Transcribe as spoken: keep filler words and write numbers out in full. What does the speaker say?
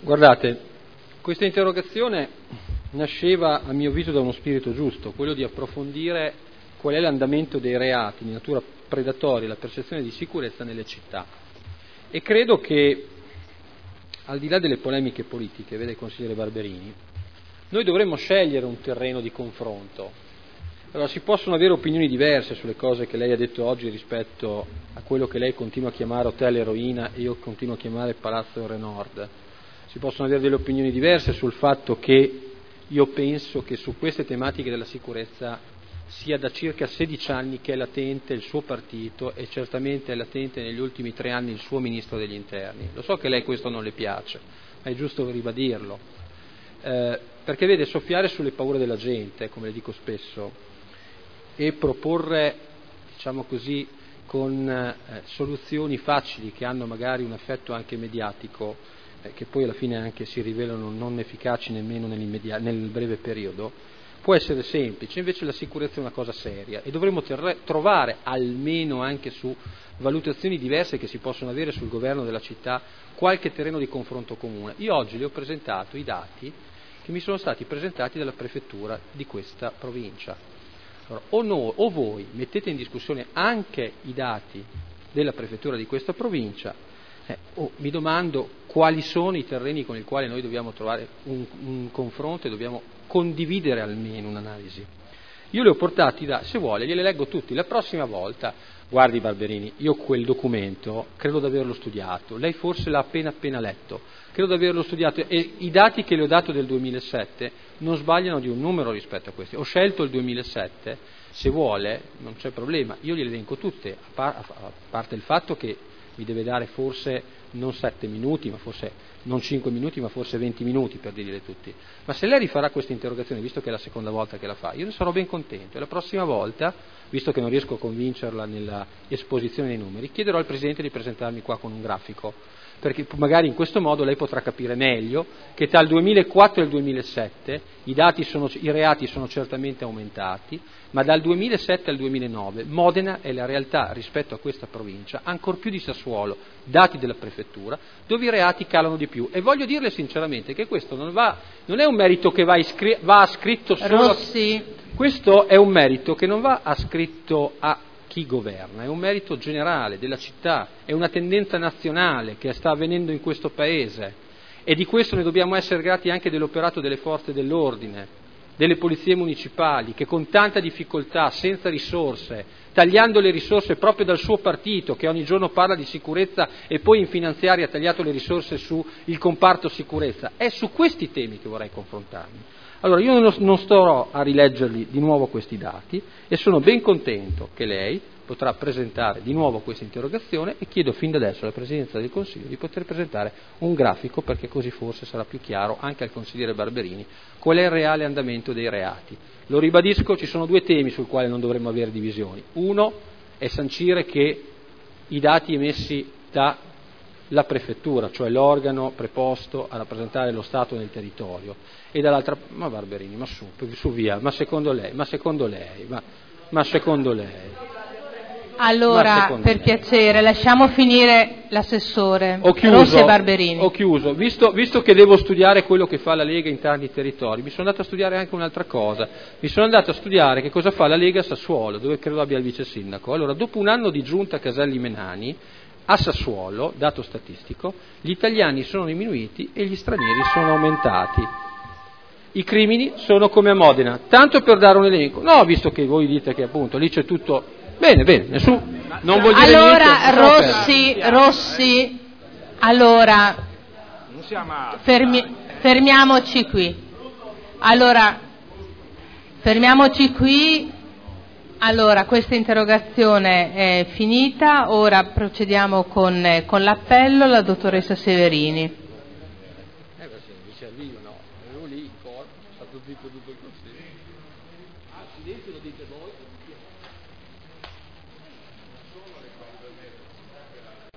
Guardate, questa interrogazione nasceva, a mio avviso, da uno spirito giusto, quello di approfondire qual è l'andamento dei reati di natura predatoria e la percezione di sicurezza nelle città. E credo che, al di là delle polemiche politiche, vede il consigliere Barberini, noi dovremmo scegliere un terreno di confronto. Allora, si possono avere opinioni diverse sulle cose che lei ha detto oggi rispetto a quello che lei continua a chiamare Hotel Eroina e io continuo a chiamare Palazzo Renord. Si possono avere delle opinioni diverse sul fatto che io penso che su queste tematiche della sicurezza sia da circa sedici anni che è latente il suo partito e certamente è latente negli ultimi tre anni il suo Ministro degli Interni. Lo so che a lei questo non le piace, ma è giusto ribadirlo, eh, perché vede, soffiare sulle paure della gente, come le dico spesso, e proporre, diciamo così, con eh, soluzioni facili che hanno magari un effetto anche mediatico, eh, che poi alla fine anche si rivelano non efficaci nemmeno nel breve periodo, può essere semplice. Invece la sicurezza è una cosa seria e dovremmo terre- trovare, almeno anche su valutazioni diverse che si possono avere sul governo della città, qualche terreno di confronto comune. Io oggi le ho presentato i dati che mi sono stati presentati dalla prefettura di questa provincia. Allora, o, no, o voi mettete in discussione anche i dati della prefettura di questa provincia, eh, o mi domando quali sono i terreni con i quali noi dobbiamo trovare un, un confronto e dobbiamo condividere almeno un'analisi. Io le ho portati da, se vuole, gliele leggo tutti. La prossima volta, guardi Barberini, io quel documento credo di averlo studiato, lei forse l'ha appena appena letto, credo di averlo studiato e i dati che le ho dato del duemilasette non sbagliano di un numero rispetto a questi. Ho scelto il duemilasette, se vuole, non c'è problema, io gliele elenco tutte, a, par- a parte il fatto che mi deve dare forse non sette minuti, ma forse non cinque minuti, ma forse venti minuti per dirgliele tutti. Ma se lei rifarà questa interrogazione, visto che è la seconda volta che la fa, io ne sarò ben contento e la prossima volta, visto che non riesco a convincerla nella esposizione dei numeri, chiederò al Presidente di presentarmi qua con un grafico, perché magari in questo modo lei potrà capire meglio che tra il duemilaquattro e il duemilasette i, dati sono, i reati sono certamente aumentati, ma dal duemilasette al duemilanove Modena è la realtà rispetto a questa provincia, ancor più di Sassuolo, dati della prefettura, dove i reati calano di più. E voglio dirle sinceramente che questo non, va, non è un merito che va, iscri- va ascritto solo Rossi. a... Questo è un merito che non va ascritto a chi governa, è un merito generale della città, è una tendenza nazionale che sta avvenendo in questo Paese e di questo ne dobbiamo essere grati anche dell'operato delle forze dell'ordine, delle polizie municipali che con tanta difficoltà, senza risorse, tagliando le risorse proprio dal suo partito che ogni giorno parla di sicurezza e poi in finanziaria ha tagliato le risorse sul comparto sicurezza, è su questi temi che vorrei confrontarmi. Allora io non, non starò a rileggerli di nuovo questi dati e sono ben contento che lei potrà presentare di nuovo questa interrogazione e chiedo fin da adesso alla Presidenza del Consiglio di poter presentare un grafico perché così forse sarà più chiaro anche al consigliere Barberini qual è il reale andamento dei reati. Lo ribadisco, ci sono due temi sul quale non dovremmo avere divisioni. Uno è sancire che i dati emessi da la prefettura, cioè l'organo preposto a rappresentare lo Stato nel territorio, e dall'altra, ma Barberini, ma su, su via, ma secondo lei, ma secondo lei, ma, ma secondo lei. Allora, secondo per lei. piacere, lasciamo finire l'assessore Ho chiuso, Rossi e Barberini. Ho chiuso, visto, visto che devo studiare quello che fa la Lega in tanti territori, mi sono andato a studiare anche un'altra cosa, mi sono andato a studiare che cosa fa la Lega a Sassuolo, dove credo abbia il vice sindaco. Allora, dopo un anno di giunta Caselli-Menani, a Sassuolo, dato statistico, gli italiani sono diminuiti e gli stranieri sono aumentati. I crimini sono come a Modena, tanto per dare un elenco. No, visto che voi dite che appunto lì c'è tutto bene, bene, nessuno non vuol dire allora, niente. Rossi, Rossi, allora fermi, fermiamoci qui. Allora, fermiamoci qui. Allora, questa interrogazione è finita, ora procediamo con, con l'appello, la dottoressa Severini. Eh beh sì, dice Alvino, no, ero lì, in corpo, è stato zitto tutto il consiglio. Ah, silenzio lo dite voi?